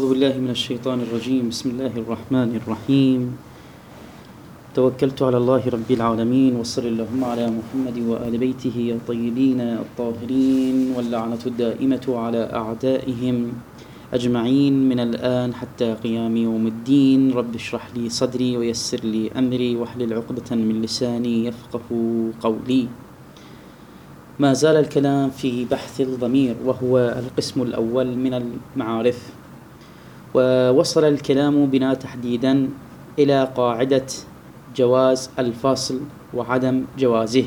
أعوذ بالله من الشيطان الرجيم. بسم الله الرحمن الرحيم. توكلت على الله رب العالمين، وصل اللهم على محمد وآل بيته الطيبين الطاهرين، واللعنة الدائمة على أعدائهم أجمعين من الآن حتى قيام يوم الدين. رب اشرح لي صدري ويسر لي أمري واحلل عقدة من لساني يفقه قولي. ما زال الكلام في بحث الضمير، وهو القسم الأول من المعارف، ووصل الكلام بنا تحديدا إلى قاعدة جواز الفصل وعدم جوازه،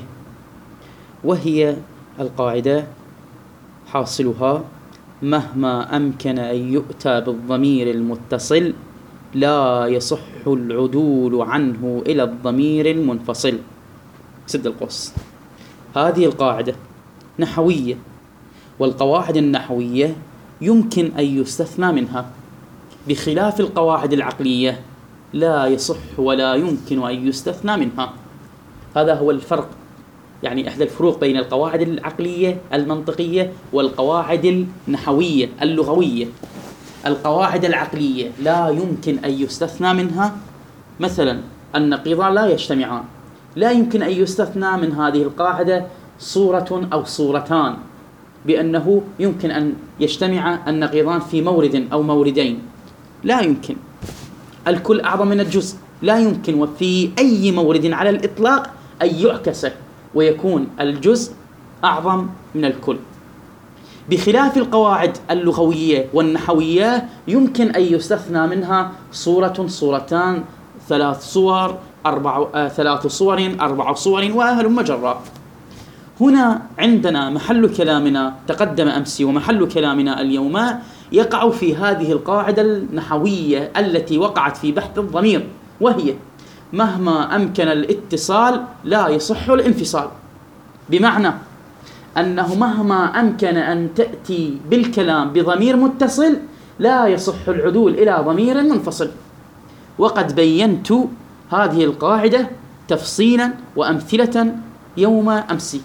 وهي القاعدة حاصلها: مهما أمكن أن يؤتى بالضمير المتصل لا يصح العدول عنه إلى الضمير المنفصل. سد القوس. هذه القاعدة نحوية، والقواعد النحوية يمكن أن يستثنى منها، بخلاف القواعد العقلية لا يصح ولا يمكن أن يستثنى منها. هذا هو الفرق، يعني إحدى الفروق بين القواعد العقلية المنطقية والقواعد النحوية اللغوية. القواعد العقلية لا يمكن أن يستثنى منها، مثلا النقيضان لا يجتمعان، لا يمكن أن يستثنى من هذه القاعدة صورة أو صورتان، بأنه يمكن أن يجتمع النقيضان في مورد أو موردين، لا يمكن. الكل أعظم من الجزء، لا يمكن وفي أي مورد على الإطلاق أن يعكس ويكون الجزء أعظم من الكل. بخلاف القواعد اللغوية والنحوية يمكن أن يستثنى منها صورة، صورتان، ثلاث صور، ثلاث صور، أربع صور، وهلم جرا. هنا عندنا محل كلامنا تقدم أمس، ومحل كلامنا اليوم يقع في هذه القاعدة النحوية التي وقعت في بحث الضمير، وهي: مهما أمكن الاتصال لا يصح الانفصال. بمعنى أنه مهما أمكن أن تأتي بالكلام بضمير متصل لا يصح العدول إلى ضمير منفصل. وقد بينت هذه القاعدة تفصيلا وأمثلة يوم أمس.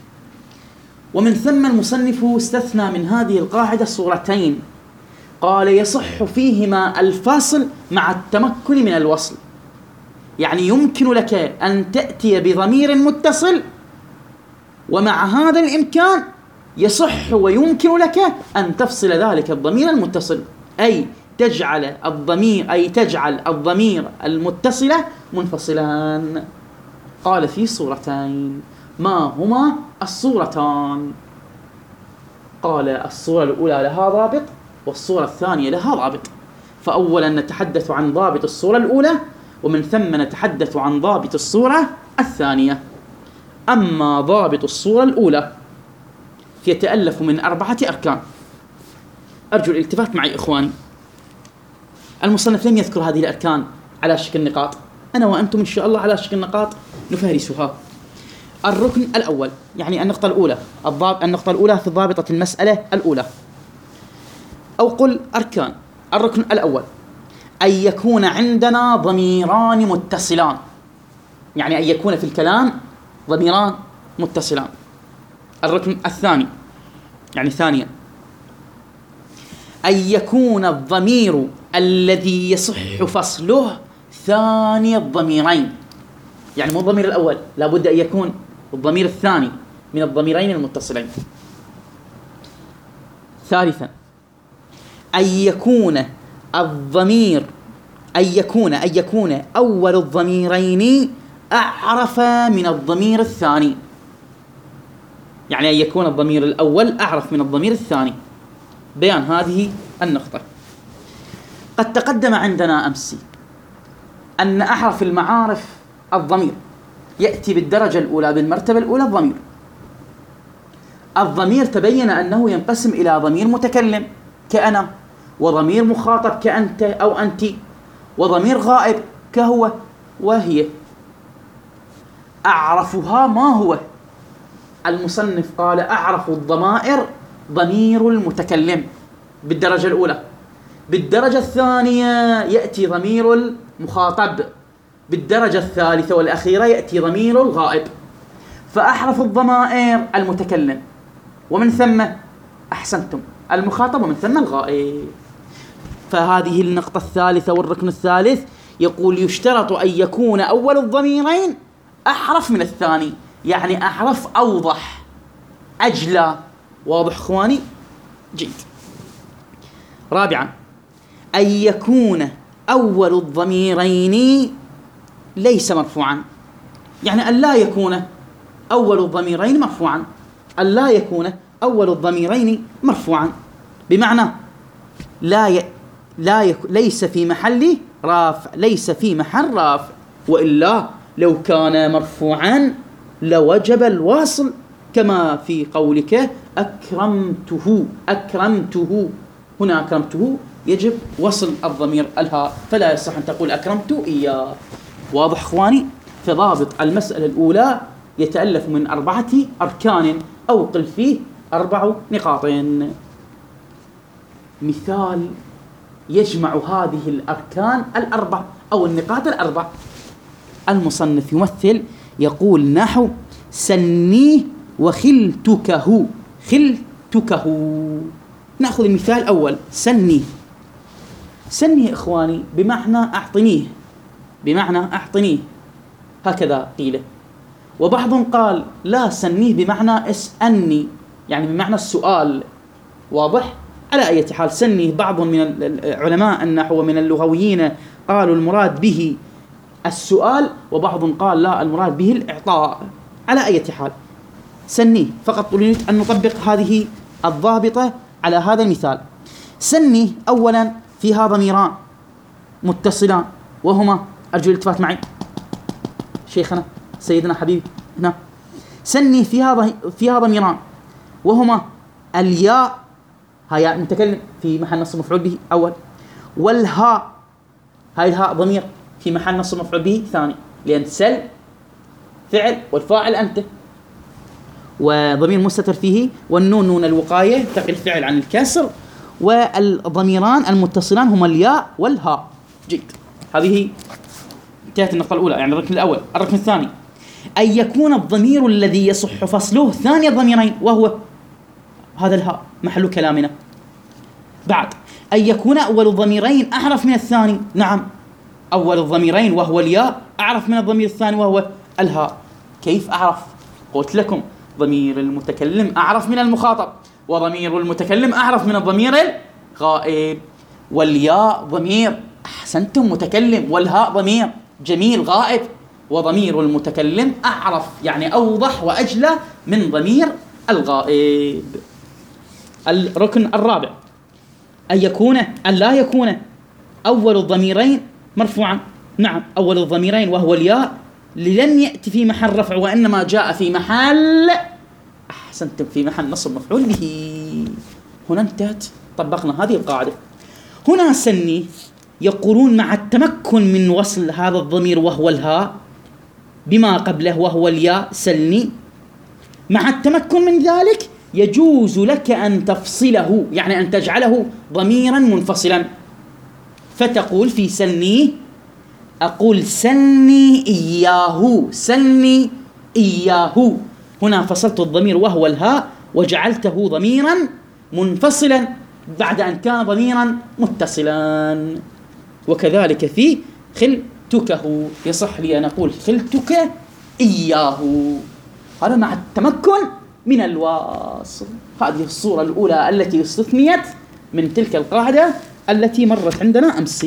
ومن ثم المصنف استثنى من هذه القاعدة صورتين، قال: يصح فيهما الفاصل مع التمكن من الوصل. يعني يمكن لك أن تأتي بضمير متصل، ومع هذا الإمكان يصح ويمكن لك أن تفصل ذلك الضمير المتصل، أي تجعل الضمير المتصل منفصلان. قال: في صورتين. ما هما الصورتان؟ قال: الصورة الأولى لها ضابط، والصورة الثانية لها ضابط. فأولا نتحدث عن ضابط الصورة الأولى، ومن ثم نتحدث عن ضابط الصورة الثانية. أما ضابط الصورة الأولى يتألف من 4 أركان. أرجو الالتفات معي إخواني. المصنف لم يذكر هذه الأركان على شكل نقاط، أنا وأنتم إن شاء الله على شكل نقاط نفهرسها. الركن الأول، يعني النقطة الأولى، النقطة الأولى في ضابطة المسألة الأولى، أو قل أركان. الركن الأول: أن يكون عندنا ضميران متصلان، يعني أن يكون في الكلام ضميران متصلان. الركن الثاني، يعني ثانيا: أن يكون الضمير الذي يصح فصله ثاني الضميرين، يعني مو الضمير الأول، لابد أن يكون الضمير الثاني من الضميرين المتصلين. ثالثا: أن يكون أول الضميرين أعرف من الضمير الثاني، يعني أن يكون الضمير الأول أعرف من الضمير الثاني. بيان هذه النقطة. قد تقدم عندنا أمس أن أحرف المعارف الضمير يأتي بالدرجة الأولى، بالمرتبة الأولى الضمير تبين أنه ينقسم إلى ضمير متكلم كأنا، وضمير مخاطب كأنت أو أنت، وضمير غائب كهو وهي. أعرفها ما هو؟ المصنف قال: أعرف الضمائر ضمير المتكلم بالدرجة الأولى. بالدرجة الثانية يأتي ضمير المخاطب. بالدرجة الثالثة والأخيرة يأتي ضمير الغائب. فأحرف الضمائر المتكلم، ومن ثم أحسنتم المخاطب، ومن ثم الغائب. فهذه النقطة الثالثة والركن الثالث، يقول يشترط أن يكون أول الضميرين أحرف من الثاني، يعني أحرف أوضح أجلى. واضح إخواني؟ جيد. رابعا، أن يكون أول الضميرين ليس مرفوعا، يعني أن لا يكون أول الضميرين مرفوعا، أن لا يكون أول الضميرين مرفوعا، بمعنى ليس في محل رافع، ليس في محل رافع، وإلا لو كان مرفوعا لوجب الواصل، كما في قولك أكرمته. أكرمته، هنا أكرمته يجب وصل الضمير الهاء، فلا يصح أن تقول أكرمت إياه. واضح إخواني؟ فضابط المسألة الأولى يتألف من 4 أركان، أو قل فيه 4 نقاط. مثال يجمع هذه الأركان 4 أو النقاط 4. المصنف يمثل يقول نحو سنيه وخلتكه. خلتكه، نأخذ المثال الأول. سنيه، سنيه إخواني بمعنى أعطنيه، بمعنى أعطنيه، هكذا قيل. وبعض قال لا، سنيه بمعنى اسألني، يعني بمعنى السؤال. واضح؟ على أي حال، سنيه بعض من العلماء النحو ومن اللغويين قالوا المراد به السؤال، وبعض قال لا، المراد به الإعطاء. على أي حال سنيه، فقط نريد أن نطبق هذه الضابطة على هذا المثال. سنيه أولا فيها ضميران متصلان، وهما، أرجو الالتفات معي شيخنا سيدنا حبيبي هنا. سنيه فيها ضميران، وهما الياء، هاي ياء المتكلم في محل نصب مفعول به أول، والهاء، هاي الهاء ضمير في محل نصب مفعول به ثاني، لأن سل فعل والفاعل أنت، وضمير مستتر فيه، والنون نون الوقاية تقي الفعل عن الكسر، والضميران المتصلان هما الياء والهاء. جيد، هذه انتهت النقطة الأولى، يعني الركن الأول. الركن الثاني، أن يكون الضمير الذي يصح فصله ثاني الضميرين، وهو هذا الهاء محل كلامنا. بعد، أن يكون أول الضميرين أعرف من الثاني. نعم، أول الضميرين وهو الياء أعرف من الضمير الثاني وهو الهاء. كيف أعرف؟ قلت لكم ضمير المتكلم أعرف من المخاطب، وضمير المتكلم أعرف من الضمير الغائب، والياء ضمير، أحسنتم، متكلم، والهاء ضمير، جميل، غائب، وضمير المتكلم أعرف، يعني أوضح وأجلى من ضمير الغائب. الركن الرابع، أن لا يكون أول الضميرين مرفوعا. نعم، أول الضميرين وهو الياء لم يأتي في محل رفع، وإنما جاء في محل، أحسنتم، في محل نصب مفعول به. هنا انتهت، طبقنا هذه القاعدة. هنا سني يقولون مع التمكن من وصل هذا الضمير وهو الهاء بما قبله وهو الياء، سلني، مع التمكن من ذلك يجوز لك أن تفصله، يعني أن تجعله ضميرا منفصلا، فتقول في سلني، أقول سلني إياه، سلني إياه. هنا فصلت الضمير وهو الهاء وجعلته ضميرا منفصلا بعد أن كان ضميرا متصلا. وكذلك في خلتكه، يصح لي أن أقول خلتك إياه، هذا مع التمكن من الواصل. هذه الصورة الأولى التي استثنيت من تلك القاعدة التي مرت عندنا أمس.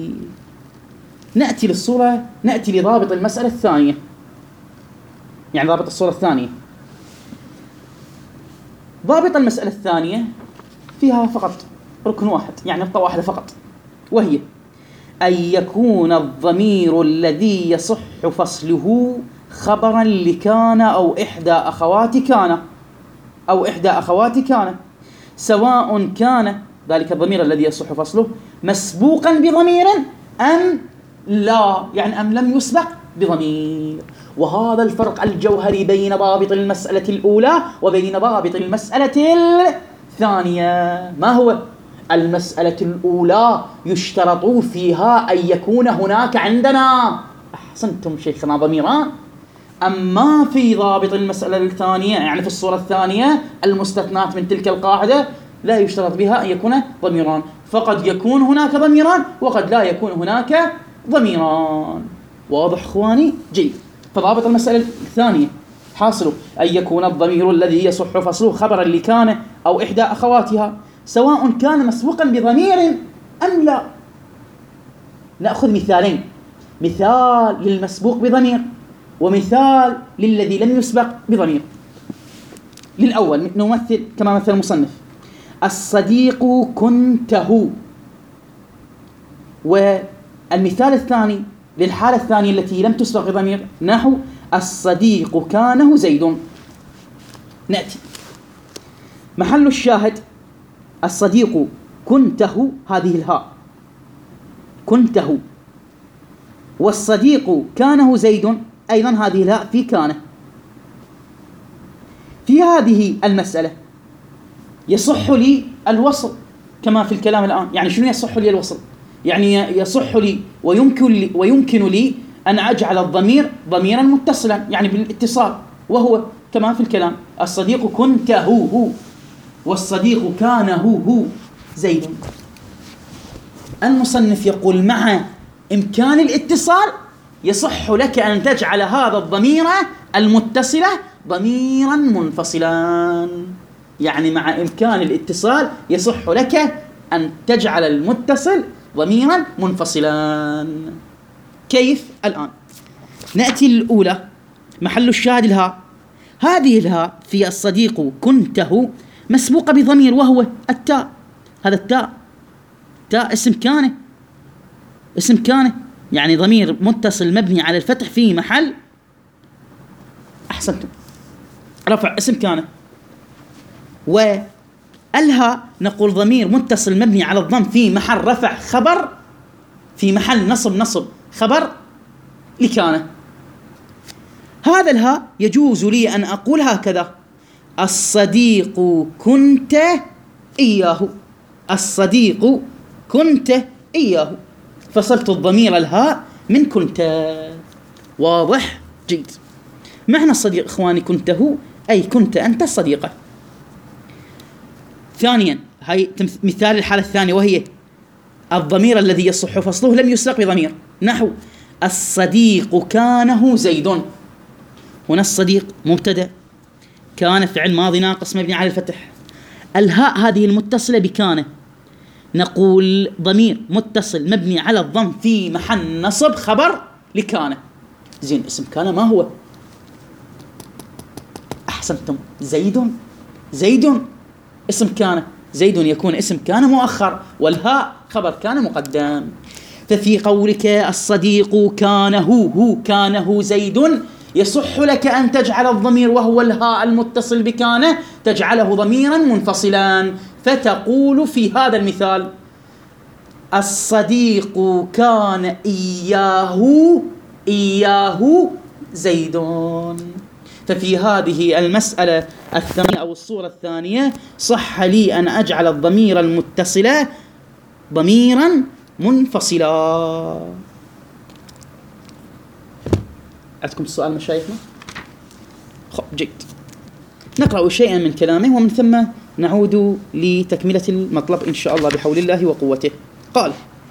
نأتي لضابط المسألة الثانية، يعني ضابط الصورة الثانية. ضابط المسألة الثانية فيها فقط ركن واحد، يعني نقطة واحدة فقط، وهي أن يكون الضمير الذي يصح فصله خبرا لكان أو إحدى أخوات كان، سواء كان ذلك الضمير الذي يصح فصله مسبوقا بضمير أم لا، يعني أم لم يسبق بضمير. وهذا الفرق الجوهري بين ضابط المسألة الأولى وبين ضابط المسألة الثانية. ما هو؟ المسألة الأولى يشترط فيها أن يكون هناك عندنا، أحسنتم شيخنا، ضميران. أما في ضابط المسألة الثانية، يعني في الصورة الثانية المستثنات من تلك القاعدة، لا يشترط بها أن يكون ضميران، فقد يكون هناك ضميران وقد لا يكون هناك ضميران. واضح إخواني؟ جيد. فضابط المسألة الثانية حاصل أن يكون الضمير الذي يصح فصله خبرا لكان أو إحدى أخواتها سواء كان مسبوقا بضمير أم لا. نأخذ مثالين، مثال للمسبوق بضمير ومثال للذي لم يسبق بضمير. للأول نمثل كما مثل المصنف: الصديق كنته. والمثال الثاني للحالة الثانية التي لم تسبق بضمير نحو: الصديق كانه زيد. نأتي محل الشاهد: الصديق كنته، هذه الهاء كنته، والصديق كانه زيد أيضا هذه الهاء في كانه. في هذه المسألة يصح لي الوصل كما في الكلام الآن. يعني شنو يصح لي الوصل؟ يعني يصح لي ويمكن لي أن أجعل الضمير ضميرا متصلا، يعني بالاتصال، وهو كما في الكلام: الصديق كنته هو، والصديق كانه هو زيد. المصنف يقول: مع إمكان الاتصال يصح لك أن تجعل هذا الضمير المتصلة ضميرا منفصلا. يعني مع إمكان الاتصال يصح لك أن تجعل المتصل ضميرا منفصلا. كيف؟ الآن نأتي الأولى، محل الشاهد الهاء. هذه الهاء في الصديق كنته مسبوقة بضمير وهو التاء. هذا التاء تاء اسم كان يعني ضمير متصل مبني على الفتح في محل، أحسنتم، رفع اسم كان. والهاء نقول ضمير متصل مبني على الضم في محل رفع خبر، في محل نصب خبر لكان. هذا الهاء يجوز لي أن أقول هكذا: الصديق كنت إياه، الصديق كنت إياه، فصلت الضمير الهاء من كنت. واضح؟ جيد. معنى الصديق إخواني كنته أي كنت أنت الصديقة. ثانيا، هاي مثال الحالة الثانية وهي الضمير الذي يصح فصله لم يسبق بضمير نحو: الصديق كانه زيد. هنا الصديق مبتدأ، كان فعل ماضي ناقص مبني على الفتح، الهاء هذه المتصلة بكان، نقول ضمير متصل مبني على الضم في محل نصب خبر لكان. زين، اسم كان ما هو؟ أحسنتم، زيد اسم كان. زيد يكون اسم كان مؤخر والهاء خبر كان مقدم. ففي قولك الصديق كانه كانه زيد يصح لك أن تجعل الضمير وهو الهاء المتصل بكان تجعله ضميرا منفصلا، فتقول في هذا المثال: الصديق كان إياه زيد. ففي هذه المسألة الثانية أو الصورة الثانية صح لي أن أجعل الضمير المتصل ضميرا منفصلا. عندكم السؤال مشايخنا؟ جيد. نقرأ شيئا من كلامه ومن ثم نعود لتكملة المطلب إن شاء الله بحول الله وقوته. قال: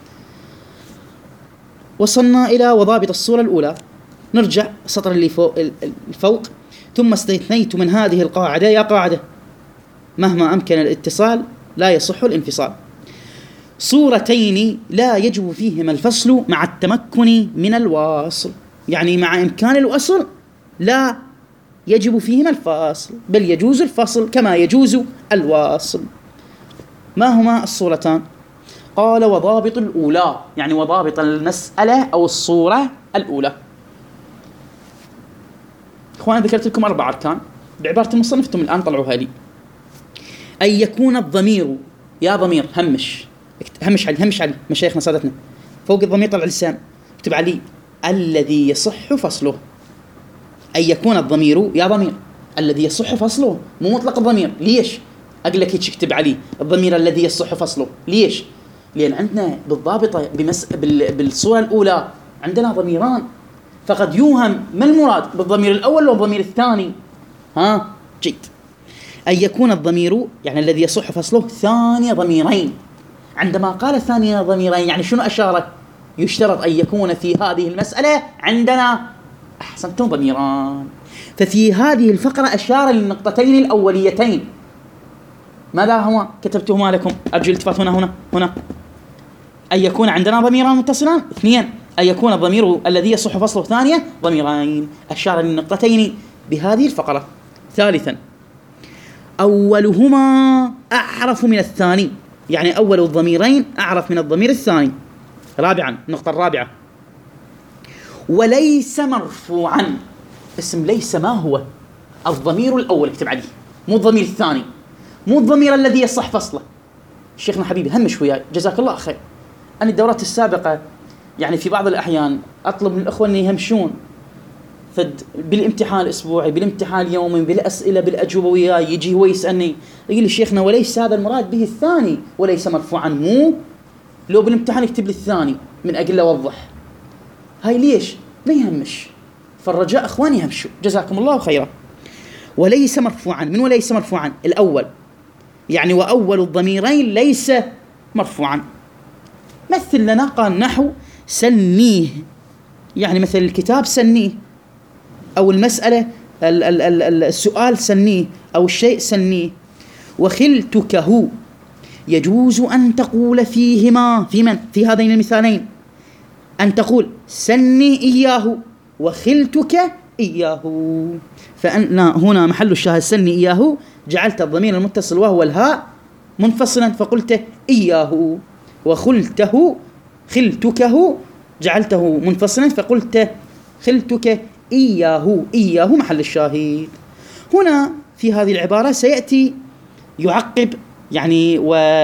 وصلنا إلى وضابط الصورة الأولى. نرجع السطر اللي فوق: ثم استثنيت من هذه القاعدة، يا قاعدة مهما أمكن الاتصال لا يصح الانفصال، صورتين لا يجب فيهما الفصل مع التمكن من الواصل. يعني مع إمكان الوصل لا يجب فيهما الفصل، بل يجوز الفصل كما يجوز الواصل. ما هما الصورتان؟ قال: وضابط الأولى، يعني وضابط المسألة أو الصورة الأولى. إخواني ذكرت لكم 4 أركان بعبارة المصنف، انتم الآن طلعوها لي. أن يكون الضمير، يا ضمير همش علي مشايخنا سادتنا، فوق الضمير طلع لسان، اكتب علي الذي يصح فصله. أن يكون الضمير، يا ضمير، الذي يصح فصله، مو مطلق الضمير. ليش؟ أقول لك هيك اكتب علي الضمير الذي يصح فصله. ليش؟ لأن عندنا بالضابطة بالصورة الأولى عندنا ضميران، فقد يوهم ما المراد بالضمير الأول والضمير الثاني. جيد. أن يكون الضمير يعني الذي يصح فصله ثاني ضميرين، عندما قال ثانيا ضميرين يعني شنو أشار؟ يشترط أن يكون في هذه المسألة عندنا أحسنتم ضميران. ففي هذه الفقرة أشار للنقطتين الأوليتين. ماذا هو؟ كتبتهما لكم، أرجو الالتفات هنا أن يكون عندنا ضميران متصلان. 2 أن يكون الضمير الذي يصح فصله ثانية ضميرين. أشار للنقطتين بهذه الفقرة. 3 أولهما أعرف من الثاني، يعني أول الضميرين أعرف من الضمير الثاني. 4 النقطة الرابعة وليس مرفوعا. اسم ليس ما هو؟ الضمير الأول، اكتب عليه، مو الضمير الثاني، مو الضمير الذي يصح فصله. شيخنا حبيبي همش وياي جزاك الله خير. أنا الدورات السابقة يعني في بعض الأحيان أطلب من الأخوة أن يهمشون بالامتحان الأسبوعي، بالامتحان اليومي، بالأسئلة، بالأجوبة وياي، يجي هو يسألني يقول لي شيخنا وليس هذا المراد به الثاني وليس مرفوعا، مو لو بالامتحان يكتب لي الثاني من أجل أوضح. هاي ليش؟ لا يهمش، فالرجاء أخواني يهمشوا جزاكم الله خيرا. وليس مرفوعا، من وليس مرفوعا؟ الأول، يعني وأول الضميرين ليس مرفوعا. مثل لنا قال نحو سنيه، يعني مثل الكتاب سنيه، أو المسألة السؤال سنيه، أو الشيء سنيه. وخلتكه يجوز أن تقول فيهما، في من؟ في هذين المثالين، أن تقول سني إياه وخلتك إياه. فأنا هنا محل الشاهد سني إياه، جعلت الضمير المتصل وهو الهاء منفصلا فقلت إياه، وخلته خلتكه جعلته منفصلا فقلت خلتك إياه. إياه محل الشاهد. هنا في هذه العبارة سيأتي يعقب يعني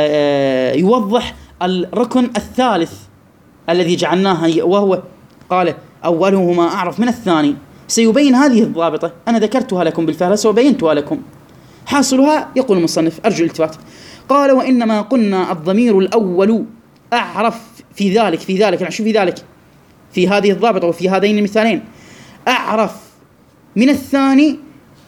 ويوضح الركن الثالث الذي جعلناه، وهو قال أولهما أعرف من الثاني. سيبين هذه الضابطة، أنا ذكرتها لكم بالفهرسة وبينتها لكم. حاصلها يقول المصنف أرجو الالتفات، قال وإنما قلنا الضمير الأول أعرف في ذلك يعني شو في ذلك؟ في هذه الضابطة وفي هذين المثالين أعرف من الثاني.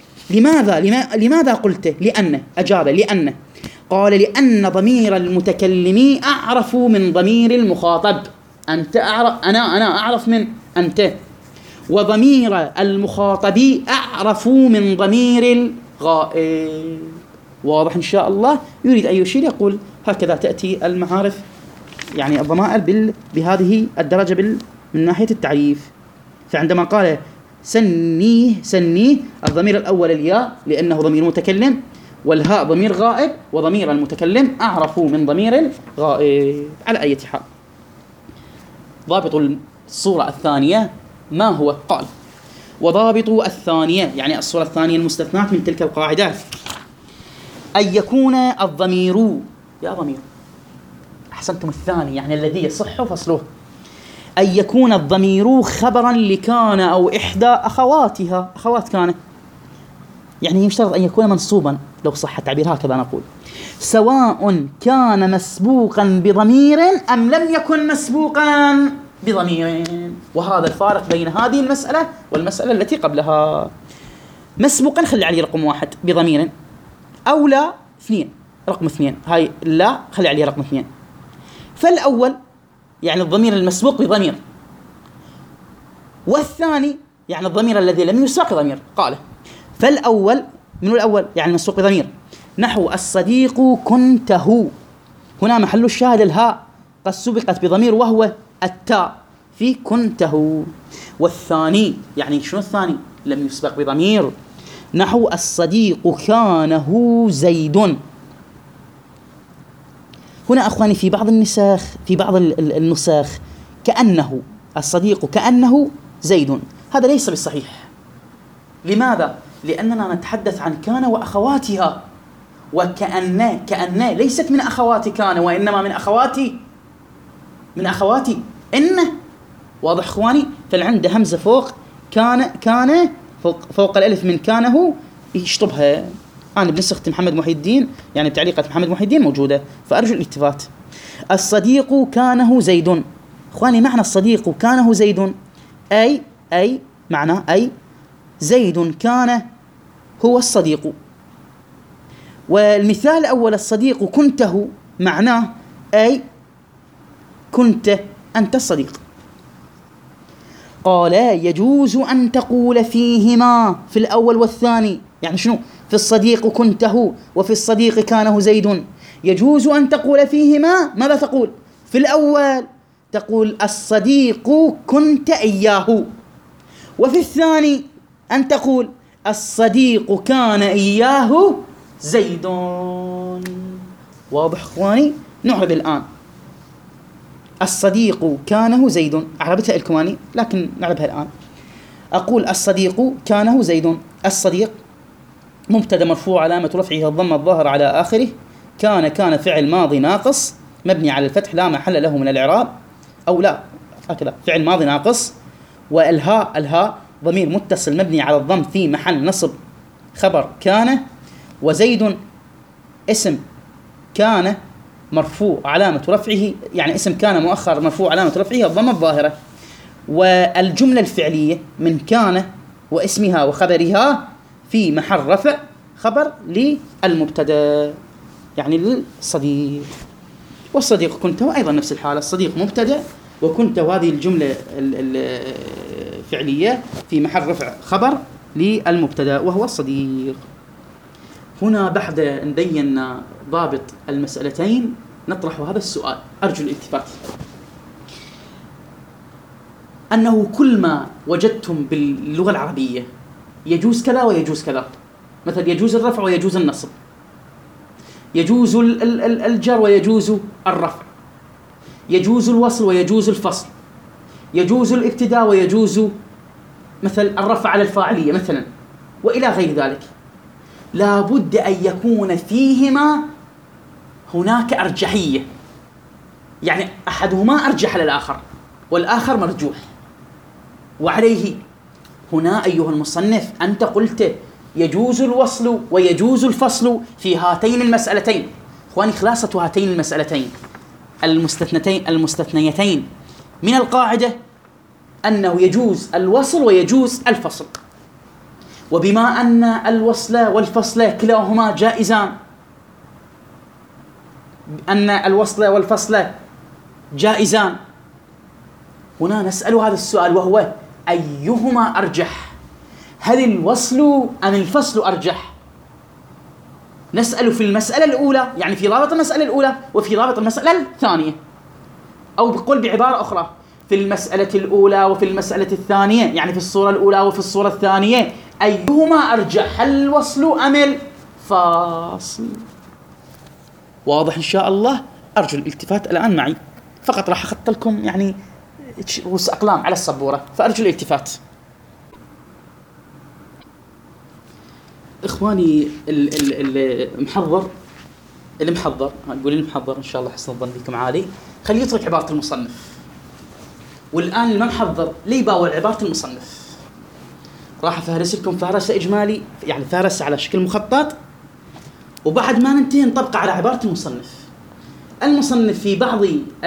لماذا قلت؟ لأن أجاب لأن، قال لأن ضمير المتكلم أعرف من ضمير المخاطب. أنت أعرف، أنا أعرف من أنت، وضمير المخاطب أعرف من ضمير الغائب. واضح إن شاء الله؟ يريد أن يشير يقول هكذا تأتي المعارف يعني الضمائر بهذه الدرجة من ناحية التعريف. فعندما قال سنيه الضمير الأول الياء لأنه ضمير متكلم، والهاء ضمير غائب، وضمير المتكلم أعرف من ضمير الغائب. على أي حال، ضابط الصورة الثانية ما هو؟ قال وضابط الثانية يعني الصورة الثانية المستثناة من تلك القاعدات أن يكون الضمير، يا ضمير أحسنتم، الثاني يعني الذي يصح فصله، أن يكون الضمير خبرا لكان أو إحدى أخواتها، أخوات كان، يعني يشترط أن يكون منصوبا لو صح التعبير، هكذا نقول، سواء كان مسبوقا بضمير أم لم يكن مسبوقا بضمير. وهذا الفارق بين هذه المسألة والمسألة التي قبلها. مسبوقا خلي عليه رقم 1 بضمير، أو لا 2 رقم 2، هاي لا خلي عليه رقم 2. فالأول يعني الضمير المسبوق بضمير، والثاني يعني الضمير الذي لم يسبق بضمير. قال فالأول، من الأول يعني المسبوق بضمير، نحو الصديق كنته، هنا محل الشاهد الهاء قد سبقت بضمير وهو التاء في كنته. والثاني يعني شنو الثاني؟ لم يسبق بضمير، نحو الصديق كانه زيد. هنا أخواني في بعض النساخ، في بعض النساخ كأنه الصديق كأنه زيد، هذا ليس بالصحيح. لماذا؟ لأننا نتحدث عن كان وأخواتها، كأن ليست من أخوات كان، وإنما من أخوات إن. واضح أخواني؟ فالعند همزة فوق كان فوق الألف من كانه يشطبها. أنا بنسخة محمد محي الدين يعني بتعليقة محمد محي الدين موجودة، فأرجو الالتفات. الصديق كانه زيد، أخواني معنى الصديق كانه زيد أي معنى أي زيد كان هو الصديق. والمثال الأول الصديق كنته معناه أي كنت أنت الصديق. قال يجوز أن تقول فيهما في الأول والثاني، يعني شنو؟ في الصديق كنته وفي الصديق كانه زيد. يجوز أن تقول فيهما، ماذا تقول؟ في الأول تقول الصديق كنت إياه، وفي الثاني أن تقول الصديق كان إياه زيد. واضح إخواني؟ نعرب الآن. الصديق كانه زيد، أعربتها الكماني لكن نعربها الآن. أقول الصديق كانه زيد. الصديق مبتدأ مرفوع علامة رفعه الضمة الظاهر على آخره. كان فعل ماضي ناقص مبني على الفتح لا محل له من الإعراب، أو لا هكذا فعل ماضي ناقص. الهاء ضمير متصل مبني على الضم في محل نصب خبر كان. وزيد اسم كان مرفوع علامة رفعه، يعني اسم كان مؤخر مرفوع علامة رفعه الضمة الظاهرة. والجملة الفعلية من كان واسمها وخبرها في محل رفع خبر للمبتدأ، يعني للصديق. والصديق كنت أيضا نفس الحالة، الصديق مبتدأ وكنت هذه الجملة الفعلية في محل رفع خبر للمبتدأ وهو الصديق. هنا بعد أن بينا ضابط المسألتين نطرح هذا السؤال، أرجو الالتفات، أنه كل ما وجدتم باللغة العربية يجوز كذا ويجوز كذا، مثلا يجوز الرفع ويجوز النصب، يجوز الجر ويجوز الرفع، يجوز الوصل ويجوز الفصل، يجوز الابتداء ويجوز مثل الرفع على الفاعلية مثلا، وإلى غير ذلك. لا بد أن يكون فيهما هناك أرجحية، يعني أحدهما أرجح على الآخر والآخر مرجوح. وعليه هنا أيها المصنف أنت قلت يجوز الوصل ويجوز الفصل في هاتين المسألتين. إخواني، خلاصة هاتين المسألتين المستثنيتين من القاعدة أنه يجوز الوصل ويجوز الفصل. وبما أن الوصل والفصل كلاهما جائزان، أن الوصل والفصل جائزان، هنا نسأل هذا السؤال وهو أيهما أرجح؟ هل الوصل أم الفصل أرجح؟ نسأل في المسألة الأولى، يعني في رابط المسألة الأولى وفي رابط المسألة الثانية، أو بقول بعبارة أخرى في المسألة الأولى وفي المسألة الثانية، يعني في الصورة الأولى وفي الصورة الثانية أيهما أرجح، هل الوصل أم الفصل؟ واضح إن شاء الله؟ أرجو الالتفات الآن معي، فقط راح أخط لكم يعني رؤوس أقلام على السبورة، فأرجو الالتفات. إخواني المحضر أقول المحضر إن شاء الله حسن الظن بكم عالي، خليه يترك عبارة المصنف. والآن ما محضر لي باول عبارة المصنف، راح أفهرس لكم فهرسة إجمالي، يعني فهرسة على شكل مخطط، وبعد ما ننتهي نطبق على عبارة المصنف. المصنف في بعض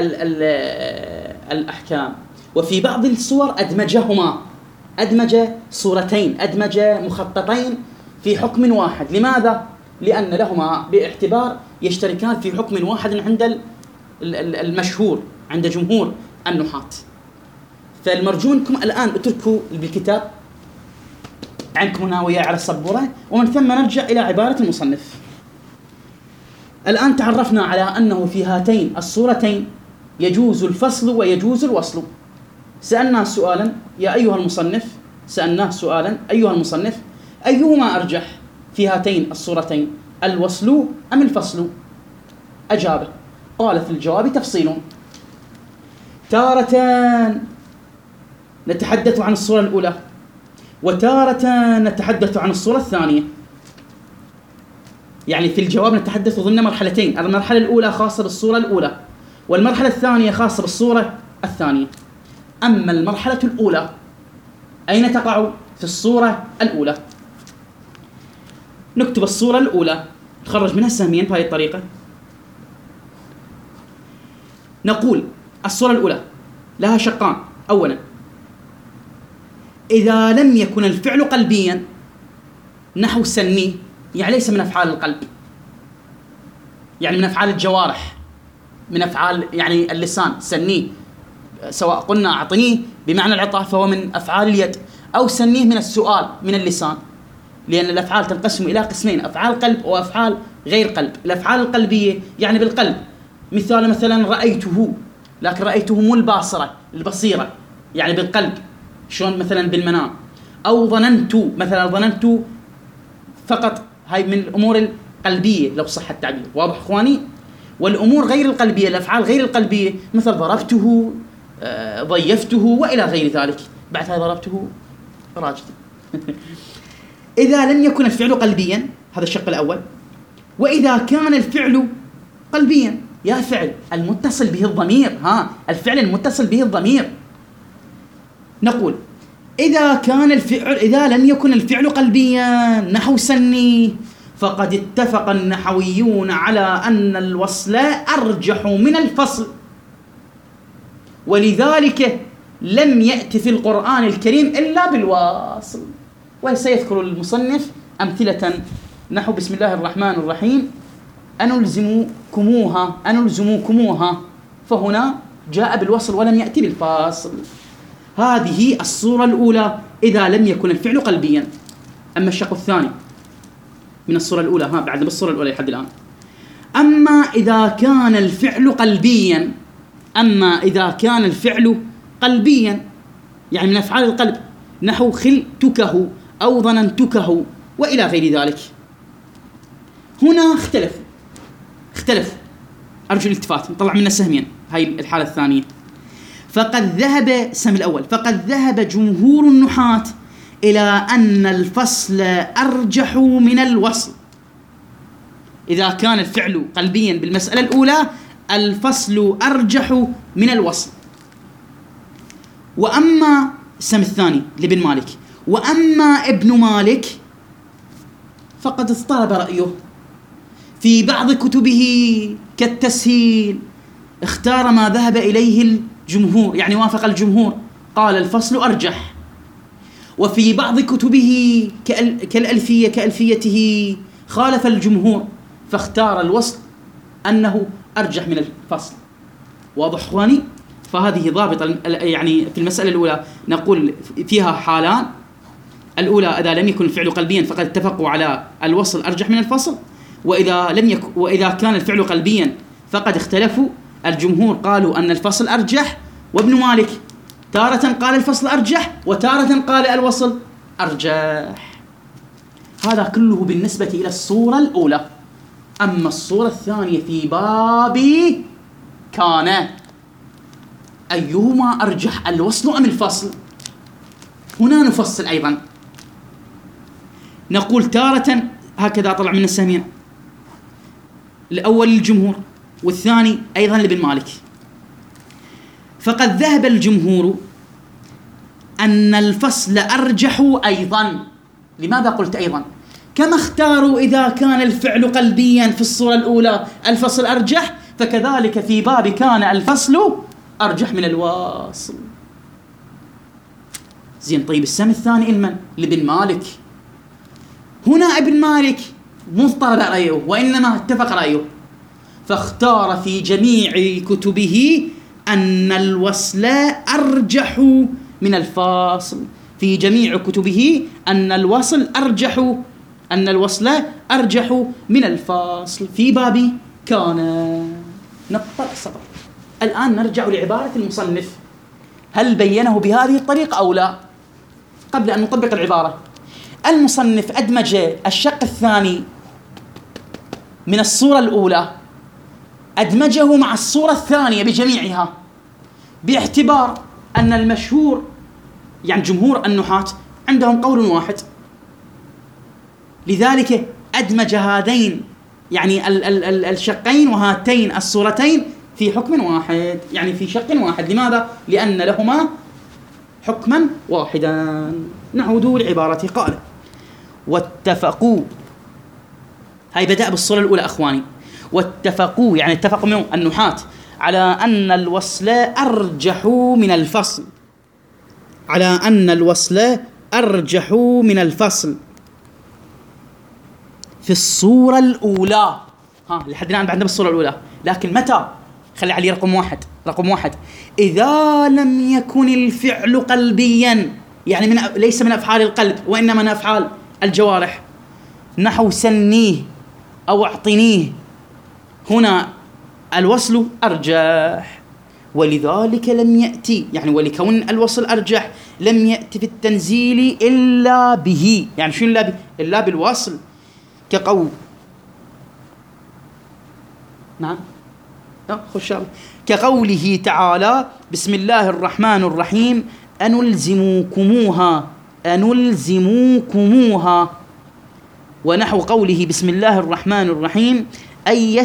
الأحكام وفي بعض الصور أدمجهما، أدمج صورتين، أدمج مخططين في حكم واحد. لماذا؟ لأن لهما باعتبار يشتركان في حكم واحد عند المشهور، عند جمهور النحاة. فالمرجو منكم الآن اتركوا بالكتاب عندكم هنا ويا على السبورة، ومن ثم نرجع إلى عبارة المصنف. الآن تعرفنا على أنه في هاتين الصورتين يجوز الفصل ويجوز الوصل. سألنا سؤالا يا أيها المصنف، سألناه سؤالا أيها المصنف أيهما أرجح في هاتين الصورتين، الوصل أم الفصل؟ أجاب قال في الجواب تفصيل، تارة نتحدث عن الصورة الأولى وتارة نتحدث عن الصورة الثانية. يعني في الجواب نتحدث ضمن مرحلتين، المرحلة الأولى خاصة بالصورة الأولى والمرحلة الثانية خاصة بالصورة الثانية. أما المرحلة الأولى أين تقع؟ في الصورة الأولى. نكتب الصورة الأولى نخرج منها السهمين بهذه الطريقة. نقول الصورة الأولى لها شقان. أولا، إذا لم يكن الفعل قلبيا نحو سني، يعني ليس من أفعال القلب، يعني من أفعال الجوارح، من أفعال يعني اللسان، سنيه، سواء قلنا أعطنيه بمعنى العطاء فهو من أفعال اليد، أو سنيه من السؤال من اللسان، لأن الأفعال تنقسم إلى قسمين: أفعال قلب وأفعال غير قلب. الأفعال القلبية يعني بالقلب، مثال مثلا رأيته، لكن رأيته مو البصيرة يعني بالقلب، شلون مثلا بالمنام. أو ظننت، مثلا ظننت فقط، هاي من الأمور القلبية لو صح التعبير، واضح إخواني؟ والأمور غير القلبية، الأفعال غير القلبية، مثل ضربته، ضيفته وإلى غير ذلك. بعد هاي ضربته راجل. إذا لم يكن الفعل قلبيا، هذا الشق الأول. وإذا كان الفعل قلبيا، يا فعل المتصل به الضمير، الفعل المتصل به الضمير، نقول إذا لم يكن الفعل قلبيا نحو سني، فقد اتفق النحويون على أن الوصل أرجح من الفصل، ولذلك لم يأتي في القرآن الكريم إلا بالواصل. وسيذكر المصنف أمثلة نحو بسم الله الرحمن الرحيم أنلزمكموها، فهنا جاء بالوصل ولم يأتي بالفاصل. هذه الصورة الأولى إذا لم يكن الفعل قلبيا. أما الشق الثاني من الصورة الأولى، بعد بالصورة الأولى لحد الآن، أما إذا كان الفعل قلبيا يعني من أفعال القلب، نحو خلتكه أو ظننتكه وإلى غير ذلك، هنا اختلفوا. أرجو الالتفات، نطلع منه سهمين. هاي الحالة الثانية. فقد ذهب جمهور النحاة إلى أن الفصل أرجح من الوصل. إذا كان الفعل قلبيا بالمسألة الأولى، الفصل أرجح من الوصل. وأما السهم الثاني لابن مالك، وأما ابن مالك فقد اضطرب رأيه في بعض كتبه كالتسهيل، اختار ما ذهب إليه الجمهور، يعني وافق الجمهور، قال الفصل أرجح. وفي بعض كتبه كألفيته خالف الجمهور فاختار الوصل أنه أرجح من الفصل. واضح إخواني؟ فهذه ضابطة يعني في المسألة الأولى نقول فيها حالان: الأولى إذا لم يكن الفعل قلبيا فقد اتفقوا على الوصل أرجح من الفصل، وإذا كان الفعل قلبيا فقد اختلفوا، الجمهور قالوا أن الفصل أرجح، وابن مالك تارة قال الفصل أرجح وتارة قال الوصل أرجح. هذا كله بالنسبة إلى الصورة الأولى. أما الصورة الثانية في باب كان، أيهما أرجح، الوصل أم الفصل؟ هنا نفصل أيضا، نقول تارة هكذا طلع من السهمين، الأول للجمهور والثاني أيضا لابن مالك. فقد ذهب الجمهور أن الفصل أرجح أيضا. لماذا قلت أيضا؟ كما اختاروا إذا كان الفعل قلبيا في الصورة الأولى الفصل أرجح، فكذلك في باب كان الفصل أرجح من الواصل. زين، طيب السهم الثاني لمن؟ لابن مالك. هنا ابن مالك مو اضطرب رأيه وإنما اتفق رأيه، فاختار في جميع كتبه أن الوصل أرجح من الفاصل. في جميع كتبه أن الوصل أرجح من الفاصل في باب كان. نقطة سطر. الآن نرجع لعبارة المصنف، هل بينه بهذه الطريقة أو لا؟ قبل أن نطبق العبارة، المصنف أدمج الشق الثاني من الصورة الأولى، أدمجه مع الصورة الثانية بجميعها، باعتبار أن المشهور يعني جمهور النحاة عندهم قول واحد، لذلك أدمج هذين يعني الشقين وهاتين الصورتين في حكم واحد، يعني في شق واحد. لماذا؟ لأن لهما حكما واحدا. نعود لعبارته، قال واتفقوا، هاي بدأ بالصورة الأولى أخواني، واتفقوا يعني اتفقوا من النحاة على أن الوصل أرجح من الفصل، على أن الوصل أرجح من الفصل في الصورة الأولى. لحد الآن بعدنا بالصورة الأولى، لكن متى؟ خلي عليه رقم واحد إذا لم يكن الفعل قلبيا، يعني ليس من أفعال القلب وإنما من أفعال الجوارح، نحو سنيه أو اعطنيه، هنا الوصل أرجح. ولذلك لم يأتي، يعني ولكون الوصل أرجح لم يأتي في التنزيل إلا به. يعني شو إلا به؟ إلا بالوصل، كقول نعم خش كقوله تعالى بسم الله الرحمن الرحيم أنلزموكموها، ونحو قوله بسم الله الرحمن الرحيم أي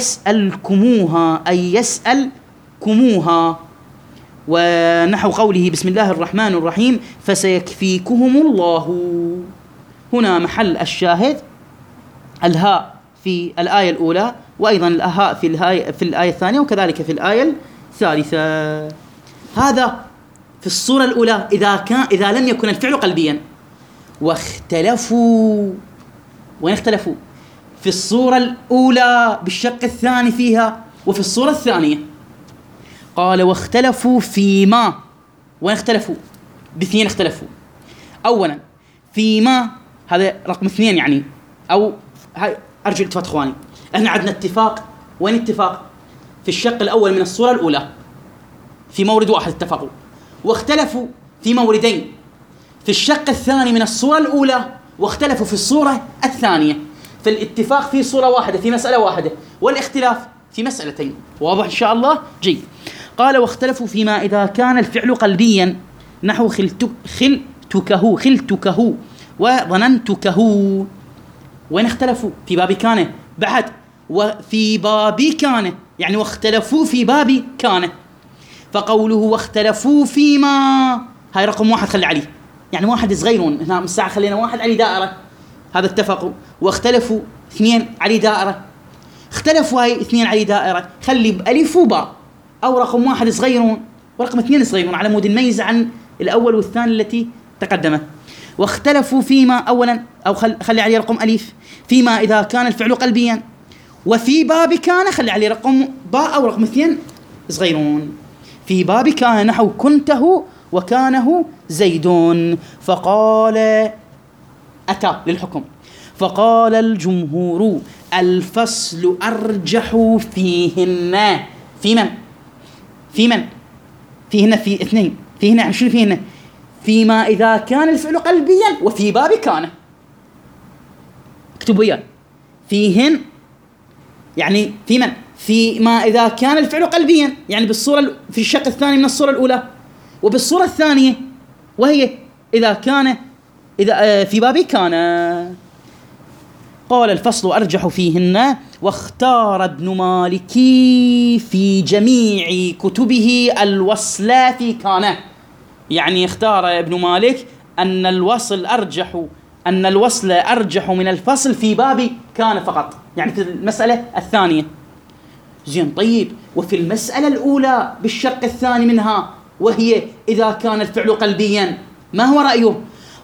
يسألكموها، ونحو قوله بسم الله الرحمن الرحيم فسيكفيكهم الله. هنا محل الشاهد الهاء في الآية الأولى، وأيضا الهاء في الآية الثانية، وكذلك في الآية الثالثة. هذا في الصورة الأولى إذا لم يكن الفعل قلبيا. واختلفوا، وين اختلفوا؟ في الصورة الأولى بالشق الثاني فيها، وفي الصورة الثانية. قال واختلفوا فيما، وين اختلفوا؟ باثنين اختلفوا. أولا فيما، هذا رقم 2، يعني أو أرجو الاتفاق إخواني، احنا عندنا اتفاق. وين اتفاق؟ في الشق الأول من الصورة الأولى في مورد واحد اتفقوا، واختلفوا في موردين في الشق الثاني من الصورة الأولى، واختلفوا في الصورة الثانية. فالاتفاق في صورة واحدة في مسألة واحدة، والاختلاف في مسألتين. واضح إن شاء الله؟ جيد. قال واختلفوا فيما إذا كان الفعل قلبيا، نحو خلتكه وظننتكه. وين اختلفوا؟ في باب كان بعد، وفي باب كان، يعني واختلفوا في باب كان. فقوله واختلفوا فيما، هاي رقم واحد خلي عليه، يعني واحد صغيرون هنا الساعة خلينا واحد عليه دائرة، هذا اتفقوا. واختلفوا 2 عليه دائرة، اختلفوا هاي 2 عليه دائرة، خلي بألف وباء، أو رقم واحد صغيرون ورقم 2 صغيرون على مود نميز عن الأول والثاني التي تقدمت. واختلفوا فيما أولا، أو خلي عليه رقم ألف، فيما إذا كان الفعل قلبيا. وفي باب كان خلي عليه رقم باء أو رقم 2 صغيرون. في باب كان نحو كنته وكانه زيد. فقال أتى للحكم، فقال الجمهور الفصل أرجح فيهن. في من؟ فيهن في 2. فيهن يعني شنو فيهن؟ فيما إذا كان الفعل قلبيا، وفي باب كان. اكتبوا وياي، فيهن يعني في من؟ فيما إذا كان الفعل قلبيا، يعني بالصورة في الشق الثاني من الصورة الأولى، وبالصورة الثانية وهي إذا كان في باب كان. قال الفصل أرجح فيهن. واختار ابن مالك في جميع كتبه الوصل في كان، يعني اختار ابن مالك أن الوصل أرجح من الفصل في باب كان فقط، يعني في المسألة الثانية. زين طيب، وفي المسألة الأولى بالشق الثاني منها وهي إذا كان الفعل قلبيا، ما هو رأيه؟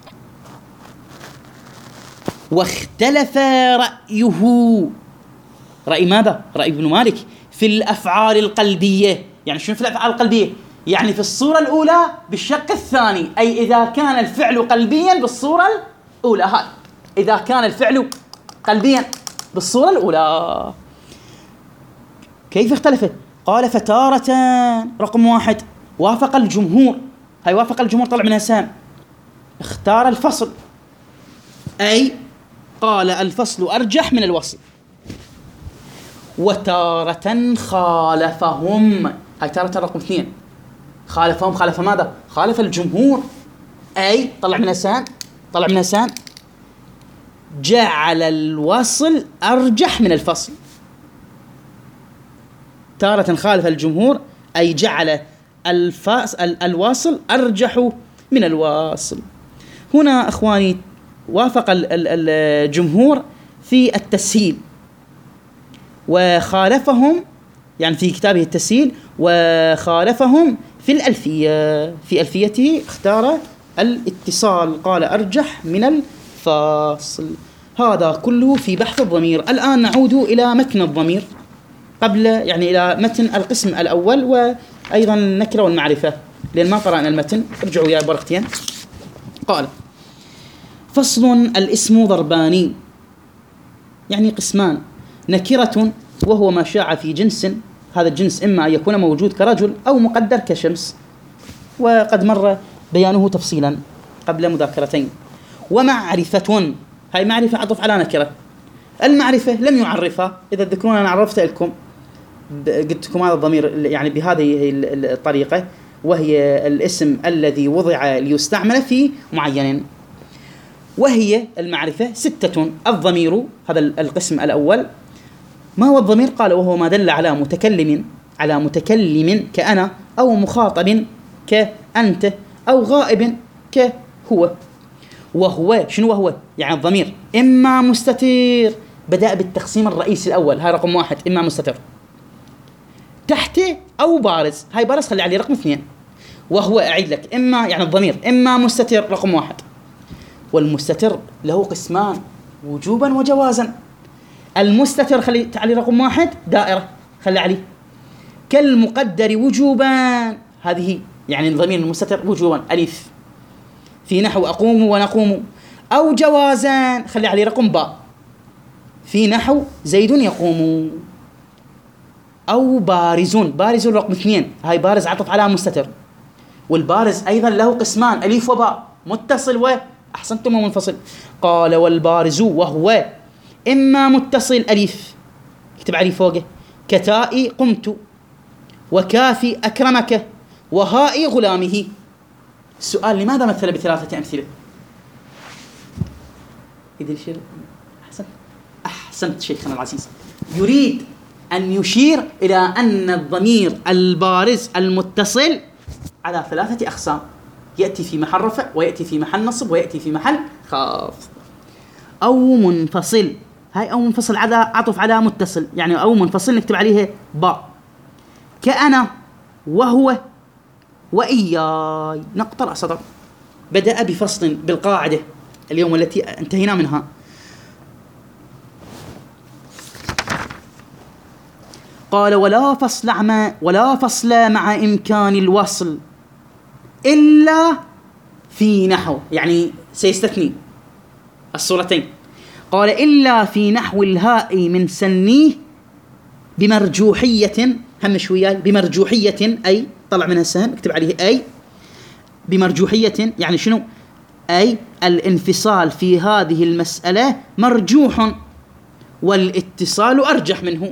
واختلف رأيه. رأي ماذا؟ رأي ابن مالك في الأفعال القلبية. يعني شنو في الأفعال القلبية؟ يعني في الصورة الأولى بالشق الثاني، أي إذا كان الفعل قلبيا بالصورة الأولى. هذا إذا كان الفعل قلبيا بالصورة الأولى. كيف اختلفت؟ قال فتارة رقم 1 وافق الجمهور، هاي وافق الجمهور طلع منها سهم، اختار الفصل، أي قال الفصل أرجح من الوصل. وتارة خالفهم، هاي تارة رقم 2 خالفهم. خالف ماذا؟ خالف الجمهور، أي طلع منها سهم جعل الوصل أرجح من الفصل. تارة خالف الجمهور أي جعل الواصل أرجح من الواصل. هنا أخواني وافق الجمهور في التسهيل، وخالفهم يعني في كتابه التسهيل، وخالفهم في الألفية. في ألفيته اختار الاتصال، قال أرجح من الفاصل. هذا كله في بحث الضمير. الآن نعود إلى متن الضمير. قبل يعني إلى متن القسم الأول وأيضا النكرة والمعرفة، لأن ما قرأنا المتن. ارجعوا يا ورقتين. قال: فصل: الاسم ضربان، يعني قسمان: نكرة وهو ما شاع في جنس، هذا الجنس إما أن يكون موجود كرجل أو مقدر كشمس، وقد مر بيانه تفصيلا قبل مذاكرتين. ومعرفة، هاي معرفة عطف على نكرة. المعرفة لم يعرفها، إذا تذكرون أنا عرفت لكم، قلت لكم هذا الضمير يعني بهذه الطريقة، وهي الاسم الذي وضع ليستعمل في معين. وهي المعرفة 6: الضمير، هذا القسم الأول. ما هو الضمير؟ قال: وهو ما دل على متكلم كأنا، أو مخاطب كأنت، أو غائب كهو. وهو شنو وهو؟ يعني الضمير إما مستتر، بدأ بالتقسيم الرئيسي الأول، هاي رقم 1، إما مستتر، تحته أو بارز، هاي بارز خلي عليه رقم 2. وهو أعيد لك، إما يعني الضمير إما مستتر رقم 1. والمستتر له قسمان: وجوبا وجوازا. المستتر خلي عليه رقم 1 دائرة، خلي عليه. كالمقدر وجوبا، هذه يعني الضمير المستتر وجوبا ألف، في نحو أقوم ونقوم. أو جوازا، خلي عليه رقم باء، في نحو زيد يقوم. أو بارزون رقم 2، هاي بارز عطف على مستتر. والبارز أيضا له قسمان: ألف وباء، متصل وأحسنتم ومنفصل. قال: والبارز وهو إما متصل ألف، اكتب عليه فوقه، كتاء قمت، وكافي أكرمك، وهاء غلامه. السؤال: لماذا مثل ب3 أمثلة؟ إذن شيء أحسنت شيخنا العزيز، يريد أن يشير إلى أن الضمير البارز المتصل على 3 أقسام: يأتي في محل رفع، ويأتي في محل نصب، ويأتي في محل خافض. أو منفصل، هاي أو منفصل عطف على متصل، يعني أو منفصل نكتب عليها باء، كأنا وهو وإياي، نقطة رأس سطر. بدأ بفصل بالقاعدة اليوم التي انتهينا منها. قال: ولا فصل مع إمكان الوصل إلا في نحو، يعني سيستثني الصورتين. قال: إلا في نحو الهاء من سنيه بمرجوحية، هم شوية، بمرجوحية أي طلع منها السهم، اكتب عليه أي بمرجوحية، يعني شنو؟ أي الانفصال في هذه المسألة مرجوح، والاتصال أرجح منه.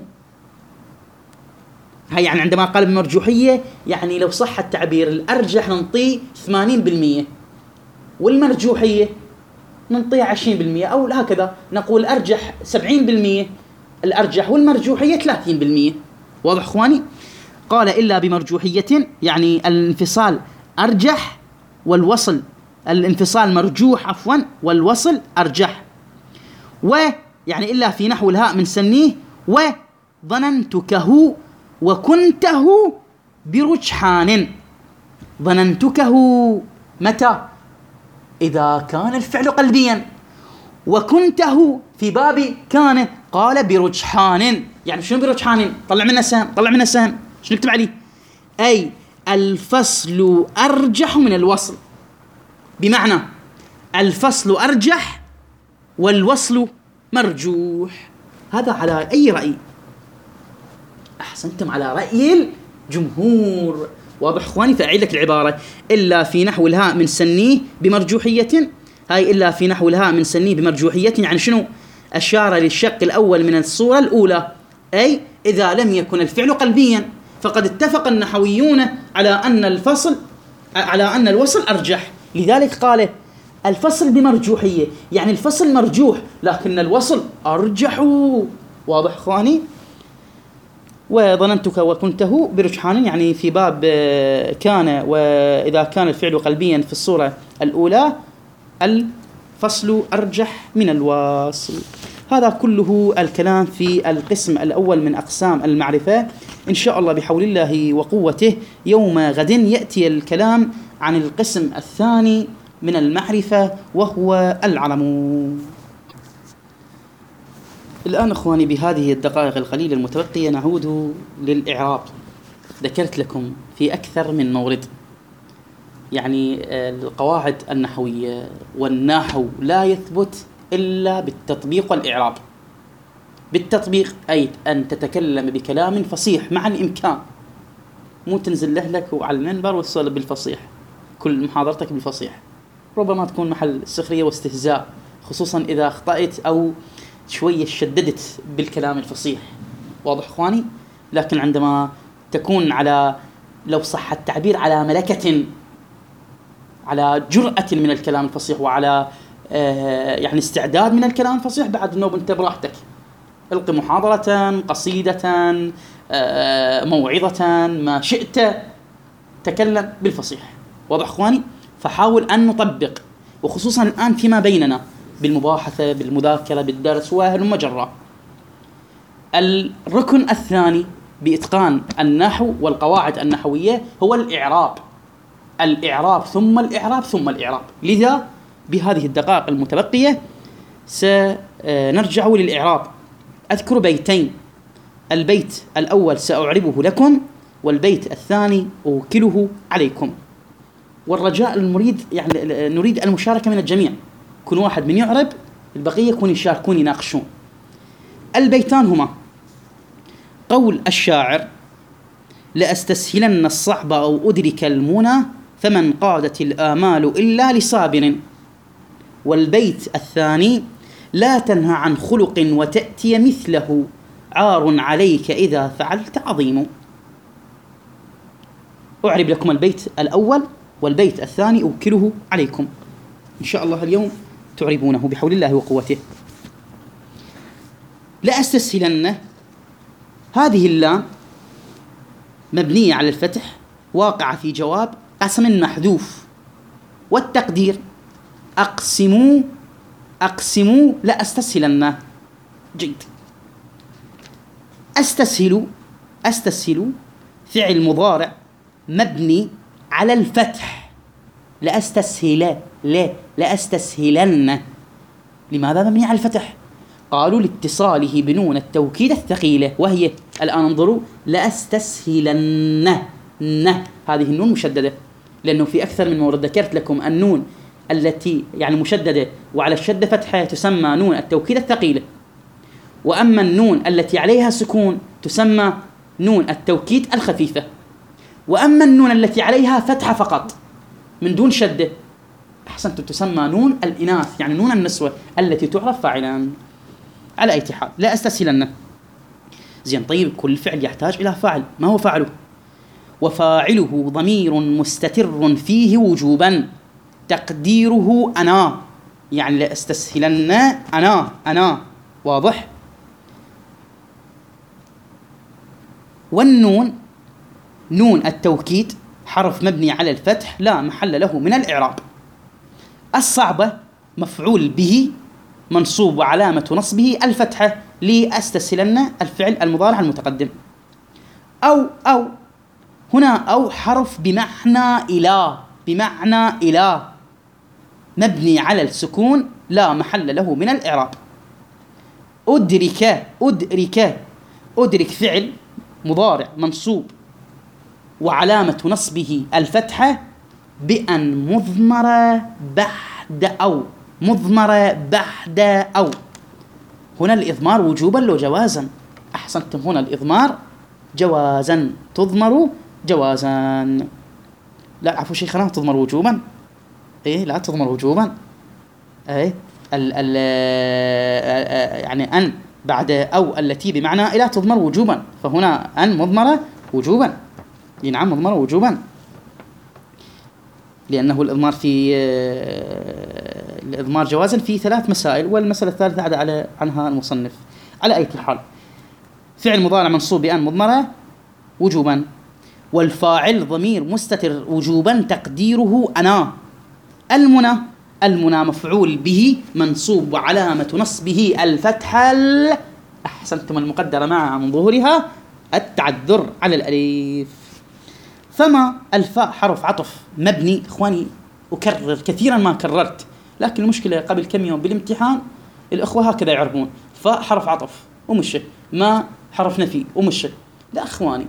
هاي يعني عندما قال بمرجوحية، يعني لو صح التعبير الأرجح ننطيه 80%، والمرجوحية ننطيه 20%، أو هكذا نقول أرجح 70%، الأرجح والمرجوحية 30%. واضح أخواني؟ قال: إلا بمرجوحية، يعني الانفصال أرجح، والوصل الانفصال مرجوح عفوا، والوصل أرجح. ويعني إلا في نحو الهاء من سنيه وظننتكه وكنته برجحان. ظننتكه متى؟ إذا كان الفعل قلبيا. وكنته في باب كان، قال برجحان، يعني شنو برجحان؟ طلع منه سهم، شنو نكتب عليه؟ أي الفصل أرجح من الوصل، بمعنى الفصل أرجح والوصل مرجوح. هذا على أي رأي؟ أحسنتم، على رأي الجمهور. واضح إخواني؟ فأعيد لك العبارة: إلا في نحو الهاء من سنيه بمرجوحية. هاي إلا في نحو الهاء من سنيه بمرجوحية، يعني شنو؟ أشار للشق الأول من الصورة الأولى، أي إذا لم يكن الفعل قلبيا، فقد اتفق النحويون على أن الوصل أرجح. لذلك قال الفصل بمرجوحية، يعني الفصل مرجوح لكن الوصل أرجح. واضح إخواني؟ وظننتك وكنته برجحان، يعني في باب كان، وإذا كان الفعل قلبيا في الصورة الأولى الفصل أرجح من الوصل. هذا كله الكلام في القسم الأول من أقسام المعرفة. إن شاء الله بحول الله وقوته يوم غد يأتي الكلام عن القسم الثاني من المعرفة، وهو العلم. الآن أخواني بهذه الدقائق القليلة المتبقية نعود للإعراب. ذكرت لكم في أكثر من مورد يعني القواعد النحوية والنحو لا يثبت إلا بالتطبيق والإعراب. بالتطبيق أي أن تتكلم بكلام فصيح مع الإمكان، مو تنزل لك على المنبر وتصل بالفصيح كل محاضرتك بالفصيح، ربما تكون محل سخرية واستهزاء، خصوصا إذا أخطأت أو شوية شددت بالكلام الفصيح. واضح إخواني؟ لكن عندما تكون على، لو صح التعبير، على ملكة، على جرأة من الكلام الفصيح، وعلى يعني استعداد من الكلام الفصيح، بعد النوب انت براحتك، القي محاضرة، قصيدة، موعظة، ما شئت، تكلم بالفصيح. واضح إخواني؟ فحاول أن نطبق، وخصوصا الآن فيما بيننا بالمباحثة، بالمذاكرة، بالدرس وهلم جرا. الركن الثاني بإتقان النحو والقواعد النحوية هو الإعراب. الإعراب ثم الإعراب ثم الإعراب. لذا بهذه الدقائق المتبقية سنرجع للإعراب. أذكر بيتين، البيت الأول سأعربه لكم، والبيت الثاني أوكله عليكم. والرجاء المريد يعني نريد المشاركة من الجميع، كل واحد من يعرب، البقية يكون يشاركون يناقشون. البيتان هما: قول الشاعر: لأستسهلن الصعب أو أدرك المنى فمن قادت الآمال إلا لصابر. والبيت الثاني: لا تنهى عن خلق وتأتي مثله عار عليك إذا فعلت عظيم. أعرب لكم البيت الأول والبيت الثاني أوكله عليكم إن شاء الله اليوم تعربونه بحول الله وقوته. لأستسهلن، هذه اللام مبنية على الفتح، واقعة في جواب قسم محذوف، والتقدير أقسموا لأستسهلن. جيد. أستسهل فعل مضارع مبني على الفتح. لأستسهلن. لماذا مبني على الفتح؟ قالوا لاتصاله بنون التوكيد الثقيلة، وهي الآن انظروا: لأستسهلن. هذه النون مشددة، لأنه في أكثر من مورد ذكرت لكم النون التي يعني مشددة وعلى الشدة فتحة تسمى نون التوكيد الثقيلة، وأما النون التي عليها سكون تسمى نون التوكيد الخفيفة، وأما النون التي عليها فتحة فقط من دون شدة أحسنت تسمى نون الإناث، يعني نون النسوة التي تعرف فاعلا. على أي حال لا أستسهلن. زين. طيب كل فعل يحتاج إلى فاعل، ما هو فاعله؟ وفاعله ضمير مستتر فيه وجوبا تقديره أنا، يعني لا أستسهلن أنا. واضح؟ والنون نون التوكيد حرف مبني على الفتح لا محل له من الإعراب. الصعبة مفعول به منصوب وعلامة نصبه الفتحة لأستسهلن الفعل المضارع المتقدم. أو هنا أو حرف بمعنى إلى مبني على السكون لا محل له من الإعراب. أدرك فعل مضارع منصوب وعلامة نصبه الفتحة بأن مضمرة بعد أو. هنا الإضمار وجوبا لو جوازا؟ أحسنتم، هنا الإضمار جوازا، تضمر جوازا. لا عفوا شيخنا، تضمر وجوبا. لا تضمر وجوبا. يعني أن بعد أو التي بمعنى إلى تضمر وجوبا، فهنا أن مضمرة وجوبا. نعم مضمرة وجوبا، لأنه الإضمار في الإضمار جوازا في 3 مسائل، والمسألة الثالثة عدا عنها المصنف. على أي حال فعل مضارع منصوب بأن مضمرة وجوبا، والفاعل ضمير مستتر وجوبا تقديره أنا. المنى مفعول به منصوب وعلامة نصبه الفتحة أحسنتم المقدرة مع من ظهورها التعذر على الأليف. فما الفاء حرف عطف مبني. إخواني أكرر كثيرا ما كررت، لكن المشكلة قبل كم يوم بالامتحان الأخوة هكذا يعرفون: فاء حرف عطف ومشي، ما حرف نفي ومشي. لا أخواني،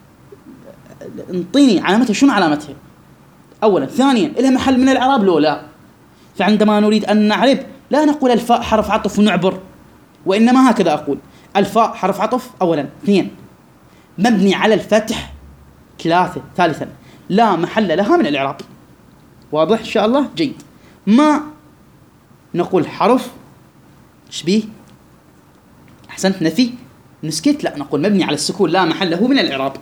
انطيني علامتها، شنو علامتها أولا؟ ثانيا إلها محل من الإعراب لو لا؟ فعندما نريد أن نعرب لا نقول الفاء حرف عطف ونعبر، وإنما هكذا أقول: الفاء حرف عطف أولا. اثنين، مبني على الفتح. ثالثا، لا محل لها من الإعراب. واضح إن شاء الله؟ جيد. ما نقول حرف شبيه، أحسنت، نفي، نسكت، لا نقول مبني على السكون لا محل له من الإعراب.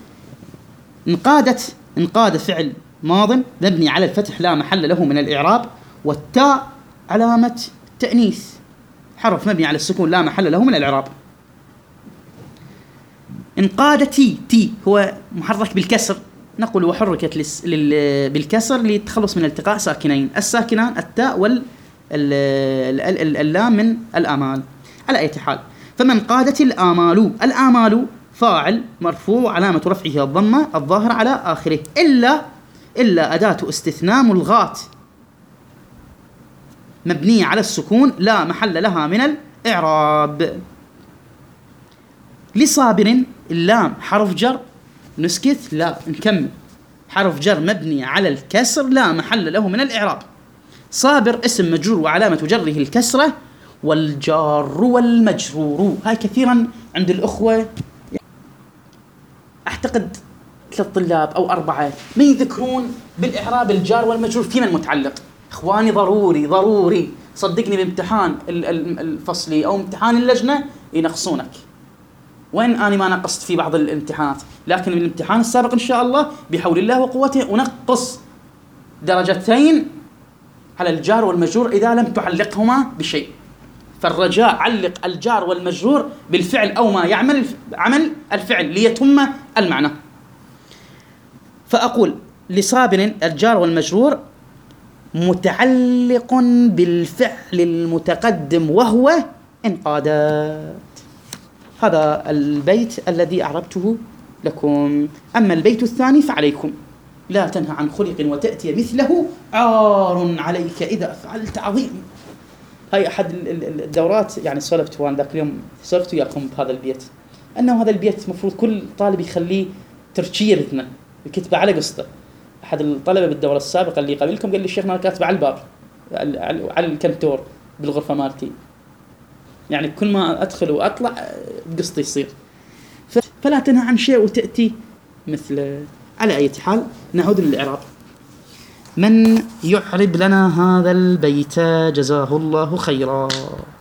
انقاد فعل ماض مبني على الفتح لا محل له من الإعراب، والتاء علامة تأنيث، حرف مبني على السكون لا محل له من الإعراب. انقاد تي هو محرك بالكسر، نقول وحركت بالكسر للتخلص من التقاء ساكنين، الساكنان التاء واللام من الآمال. على أي حال، فمن قادت الآمال فاعل مرفوع علامة رفعه الضمة الظاهرة على آخره، إلا أداة استثناء ملغاة مبنية على السكون لا محل لها من الإعراب. لصابر اللام حرف جر، نسكت، لا نكمل، حرف جر مبني على الكسر لا محل له من الإعراب. صابر اسم مجرور وعلامة جره الكسرة، والجار والمجرور. هاي كثيرا عند الأخوة، أعتقد 3 طلاب أو 4 ما يذكرون بالإعراب الجار والمجرور في من متعلق. إخواني ضروري صدقني، بامتحان الفصلي أو امتحان اللجنة ينقصونك، وإن أنا ما نقصت في بعض الامتحانات، لكن من الامتحان السابق إن شاء الله بحول الله وقوته أنقص 2 على الجار والمجرور إذا لم تعلقهما بشيء. فالرجاء علق الجار والمجرور بالفعل أو ما يعمل عمل الفعل ليتم المعنى. فأقول لصابر الجار والمجرور متعلق بالفعل المتقدم وهو انقادات. هذا البيت الذي أعربته لكم. أما البيت الثاني فعليكم: لا تنهى عن خلق وتأتي مثله، عار عليك إذا فعلت عظيم. هاي أحد الدورات يعني سولفت، وأنا ذاك اليوم سولفت وياكم بهذا البيت، أنه هذا البيت مفروض كل طالب يخليه ترشية رثمة يكتبه على قسطه. أحد الطلبة بالدورة السابقة اللي قبلكم قال لي: الشيخ أنا كاتبه على الباب على الكنتور بالغرفة مالتي، يعني كل ما أدخل وأطلع قسطي يصير. فلا تنهى عن شيء وتأتي مثله. على أي حال، نعود للإعراب. من يعرب لنا هذا البيت جزاه الله خيرا.